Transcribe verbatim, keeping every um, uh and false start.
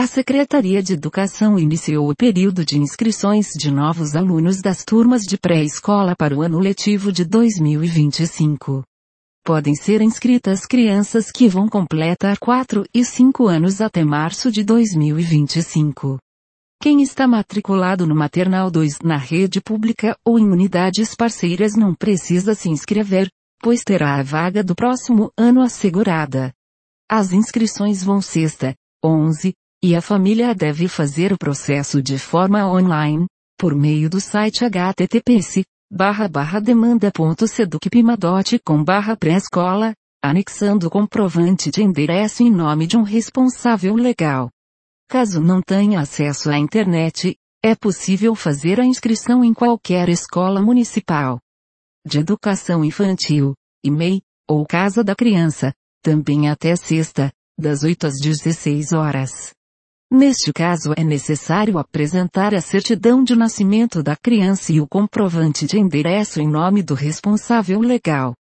A Secretaria de Educação iniciou o período de inscrições de novos alunos das turmas de pré-escola para o ano letivo de dois mil e vinte e cinco. Podem ser inscritas crianças que vão completar quatro e cinco anos até março de dois mil e vinte e cinco. Quem está matriculado no Maternal dois na rede pública ou em unidades parceiras não precisa se inscrever, pois terá a vaga do próximo ano assegurada. As inscrições vão sexta, onze, e a família deve fazer o processo de forma online, por meio do site h t t p s barra barra demanda ponto seducpima ponto com barra pré-escola, anexando o comprovante de endereço em nome de um responsável legal. Caso não tenha acesso à internet, é possível fazer a inscrição em qualquer escola municipal de educação infantil, E M E I, ou Casa da Criança, também até sexta, das oito às dezesseis horas. Neste caso é necessário apresentar a certidão de nascimento da criança e o comprovante de endereço em nome do responsável legal.